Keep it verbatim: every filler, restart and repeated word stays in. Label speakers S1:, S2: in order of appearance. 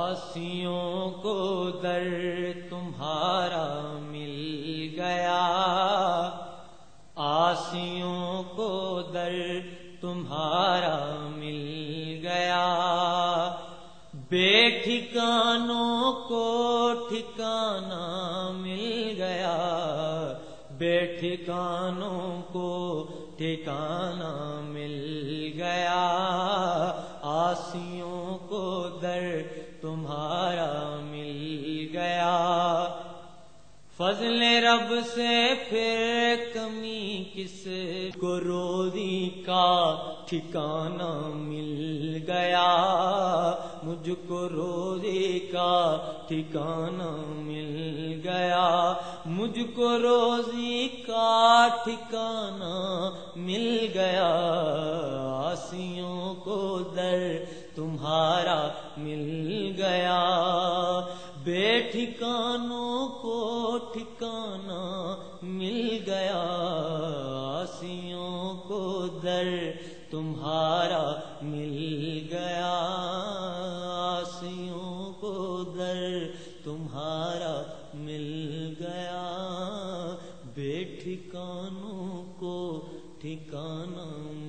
S1: آسیوں کو در تمہارا مل گیا، آسیوں کو در تمہارا مل گیا، بے ٹھکانوں کو ٹھکانہ مل گیا، بے ٹھکانوں کو ٹھکانہ مل گیا، آسیوں کو در تمہارا مل گیا۔ فضل رب سے پھر کمی کس کو، روزی کا ٹھکانہ مل گیا، مجھ کو روزی کا ٹھکانہ مل گیا، مجھ کو روزی کا ٹھکانہ مل گیا، آسیوں کو در تمہارا مل گیا، بے ٹھکانوں کو ٹھکانہ مل گیا، آسیوں کو در تمہارا مل گیا، آسیوں کو در تمہارا مل گیا، بے ٹھکانوں کو ٹھکانہ